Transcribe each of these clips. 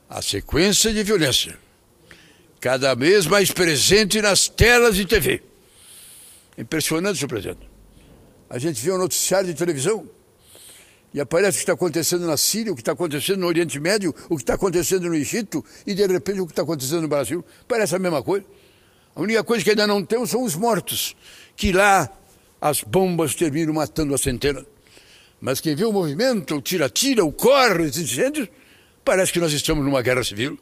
A sequência de violência, cada vez mais presente nas telas de TV. Impressionante, senhor presidente. A gente vê um noticiário de televisão e aparece o que está acontecendo na Síria, o que está acontecendo no Oriente Médio, o que está acontecendo no Egito e, de repente, o que está acontecendo no Brasil. Parece a mesma coisa. A única coisa que ainda não temos são os mortos, que lá as bombas terminam matando a centena. Mas quem vê o movimento, o tira-tira, o corre, os incêndios, parece que nós estamos numa guerra civil.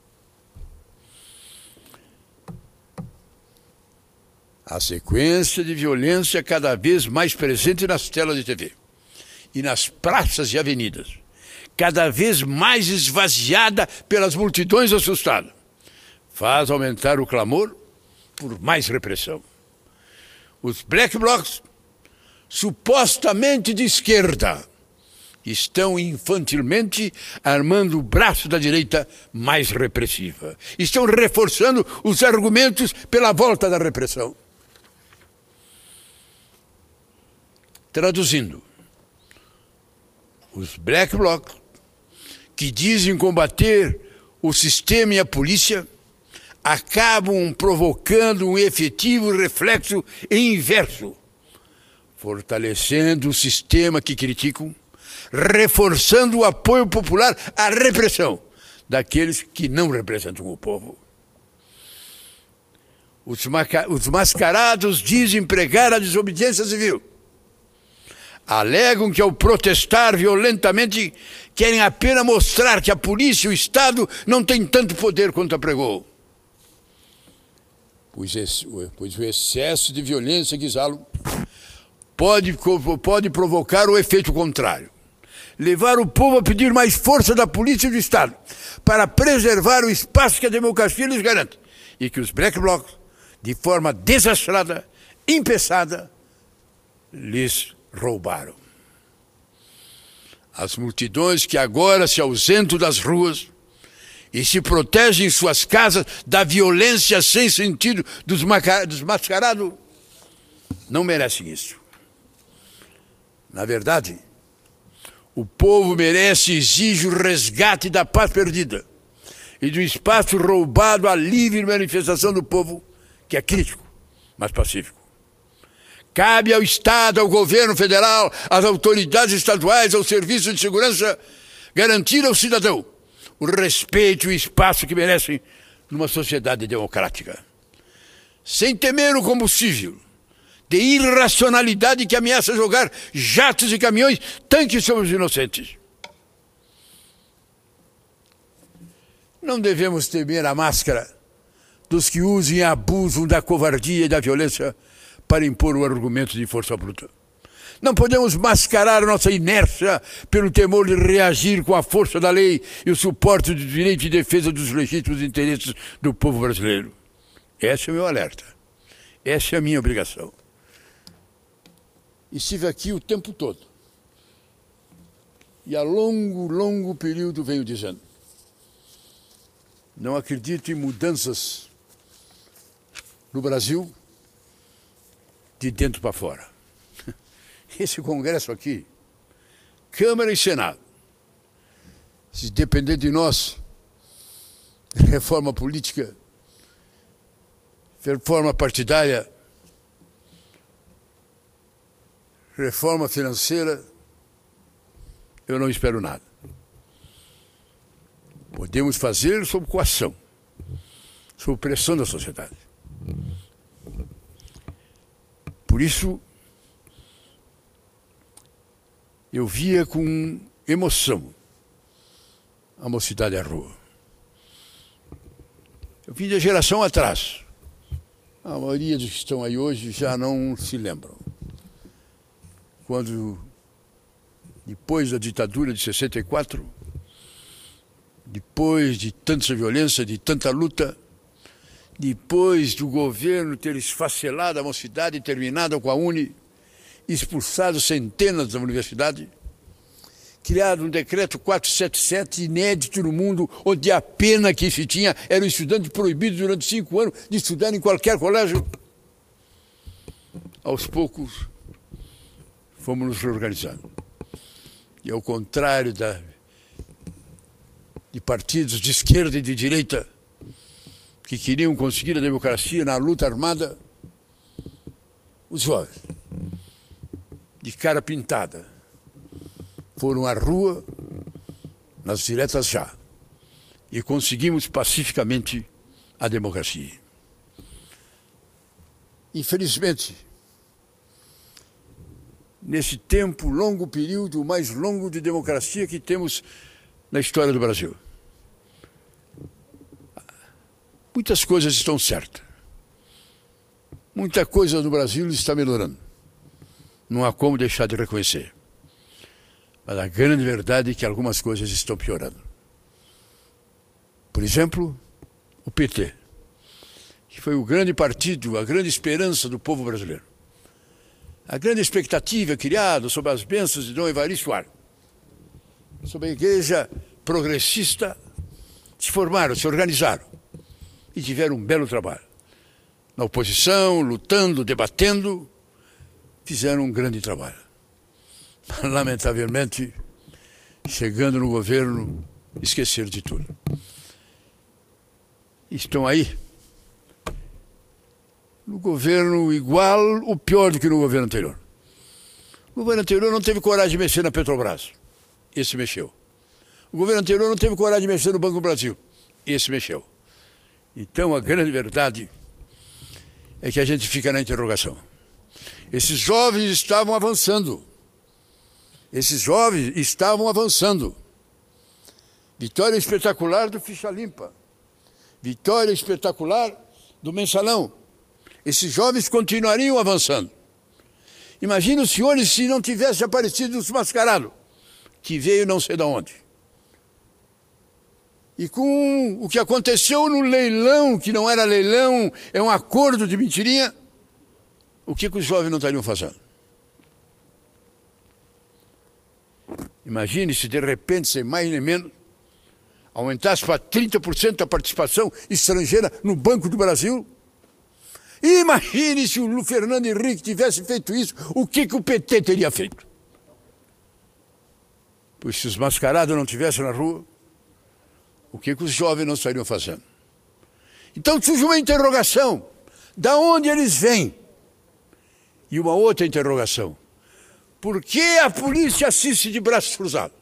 A sequência de violência cada vez mais presente nas telas de TV e nas praças e avenidas, cada vez mais esvaziada pelas multidões assustadas, faz aumentar o clamor por mais repressão. Os black blocs, supostamente de esquerda, estão infantilmente armando o braço da direita mais repressiva. Estão reforçando os argumentos pela volta da repressão. Traduzindo, os black blocs, que dizem combater o sistema e a polícia, acabam provocando um efetivo reflexo inverso, fortalecendo o sistema que criticam, reforçando o apoio popular à repressão daqueles que não representam o povo. Os mascarados dizem pregar a desobediência civil. Alegam que ao protestar violentamente querem apenas mostrar que a polícia e o Estado não têm tanto poder quanto apregou. Pois o excesso de violência que exalam pode provocar o efeito contrário. Levar o povo a pedir mais força da polícia e do Estado para preservar o espaço que a democracia lhes garante e que os black blocs, de forma desastrada, impensada, lhes roubaram. As multidões que agora se ausentam das ruas e se protegem em suas casas da violência sem sentido dos mascarados não merecem isso. Na verdade, o povo merece e exige o resgate da paz perdida e do espaço roubado à livre manifestação do povo, que é crítico, mas pacífico. Cabe ao Estado, ao governo federal, às autoridades estaduais, aos serviços de segurança, garantir ao cidadão o respeito e o espaço que merecem numa sociedade democrática. Sem temer o combustível de irracionalidade que ameaça jogar jatos e caminhões, tanques sobre os inocentes. Não devemos temer a máscara dos que usam e abusam da covardia e da violência para impor o argumento de força bruta. Não podemos mascarar a nossa inércia pelo temor de reagir com a força da lei e o suporte do direito de defesa dos legítimos interesses do povo brasileiro. Esse é o meu alerta. Essa é a minha obrigação. Estive aqui o tempo todo. E há longo período venho dizendo: não acredito em mudanças no Brasil de dentro para fora. Esse Congresso aqui, Câmara e Senado, se depender de nós, reforma política, reforma partidária, reforma financeira, eu não espero nada. Podemos fazer sob coação, sob pressão da sociedade. Por isso, eu via com emoção a mocidade à rua. Eu vim da geração atrás. A maioria dos que estão aí hoje já não se lembram. Quando, depois da ditadura de 64, depois de tanta violência, de tanta luta, depois do governo ter esfacelado a mocidade e terminado com a UNE, expulsado centenas da universidade, criado um decreto 477 inédito no mundo, onde a pena que se tinha era o estudante proibido durante 5 anos de estudar em qualquer colégio. Aos poucos, fomos nos reorganizando. E ao contrário de partidos de esquerda e de direita que queriam conseguir a democracia na luta armada, os jovens, de cara pintada, foram à rua, nas diretas já, e conseguimos pacificamente a democracia. Infelizmente, nesse tempo, longo período, o mais longo de democracia que temos na história do Brasil, muitas coisas estão certas. Muita coisa no Brasil está melhorando. Não há como deixar de reconhecer. Mas a grande verdade é que algumas coisas estão piorando. Por exemplo, o PT, que foi o grande partido, a grande esperança do povo brasileiro. A grande expectativa criada sob as bênçãos de Dom Evaristo Arco, sob a igreja progressista, se formaram, se organizaram e tiveram um belo trabalho. Na oposição, lutando, debatendo, fizeram um grande trabalho. Lamentavelmente, chegando no governo, esqueceram de tudo. Estão aí, no governo igual ou pior do que no governo anterior. O governo anterior não teve coragem de mexer na Petrobras. Esse mexeu. O governo anterior não teve coragem de mexer no Banco do Brasil. Esse mexeu. Então, a grande verdade é que a gente fica na interrogação. Esses jovens estavam avançando. Esses jovens estavam avançando. Vitória espetacular do Ficha Limpa. Vitória espetacular do Mensalão. Esses jovens continuariam avançando. Imagina os senhores se não tivesse aparecido o mascarado, que veio não sei de onde. E com o que aconteceu no leilão, que não era leilão, é um acordo de mentirinha, o que os jovens não estariam fazendo? Imagine se de repente, sem mais nem menos, aumentasse para 30% a participação estrangeira no Banco do Brasil. Imagine se o Fernando Henrique tivesse feito isso, o que o PT teria feito? Pois se os mascarados não estivessem na rua, o que os jovens não estariam fazendo? Então surge uma interrogação, da onde eles vêm? E uma outra interrogação, por que a polícia assiste de braços cruzados?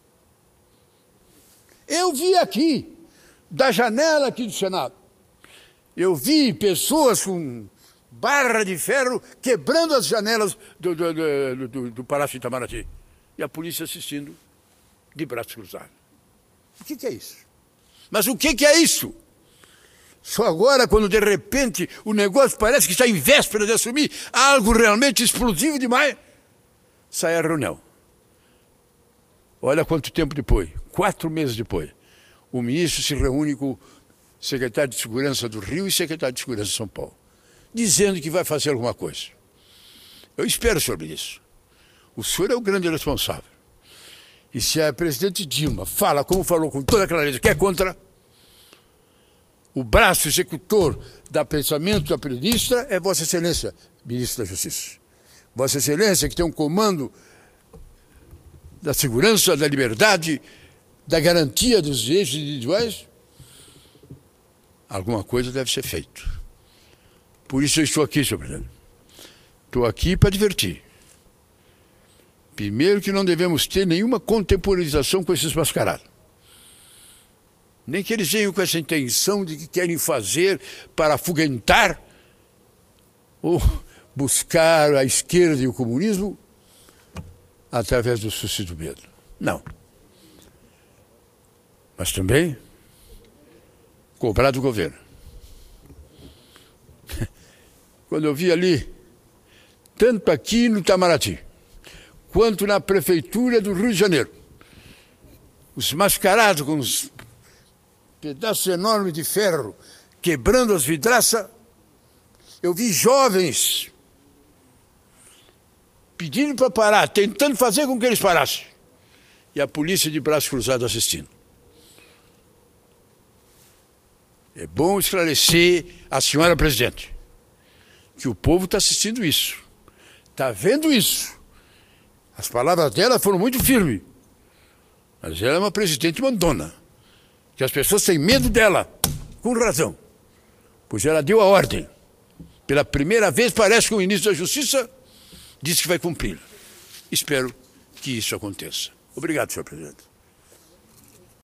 Eu vi aqui, da janela aqui do Senado, eu vi pessoas com barra de ferro quebrando as janelas do Palácio Itamaraty. E a polícia assistindo de braços cruzados. O que é isso? Mas o que é isso? Só agora, quando de repente o negócio parece que está em véspera de assumir algo realmente explosivo demais, sai a reunião. Olha quanto tempo depois, 4 meses depois, o ministro se reúne com o secretário de Segurança do Rio e secretário de Segurança de São Paulo, dizendo que vai fazer alguma coisa. Eu espero sobre isso. O senhor é o grande responsável. E se a presidente Dilma fala, como falou com toda a clareza, que é contra, o braço executor do pensamento da ministra é Vossa Excelência, ministro da Justiça. Vossa Excelência, que tem um comando da segurança, da liberdade, da garantia dos direitos individuais, alguma coisa deve ser feita. Por isso eu estou aqui, senhor presidente. Estou aqui para advertir. Primeiro que não devemos ter nenhuma contemporização com esses mascarados. Nem que eles venham com essa intenção de que querem fazer para afugentar ou buscar a esquerda e o comunismo através do suicídio do medo. Não. Mas também cobrar do governo. Quando eu vi ali, tanto aqui no Itamaraty, quanto na prefeitura do Rio de Janeiro, os mascarados com os pedaços enormes de ferro quebrando as vidraças, eu vi jovens pedindo para parar, tentando fazer com que eles parassem, e a polícia de braços cruzados assistindo. É bom esclarecer à senhora presidente que o povo está assistindo isso, está vendo isso. As palavras dela foram muito firmes, mas ela é uma presidente mandona. que as pessoas têm medo dela, com razão, pois ela deu a ordem. Pela primeira vez parece que o ministro da Justiça disse que vai cumpri-la. Espero que isso aconteça. Obrigado, senhor presidente.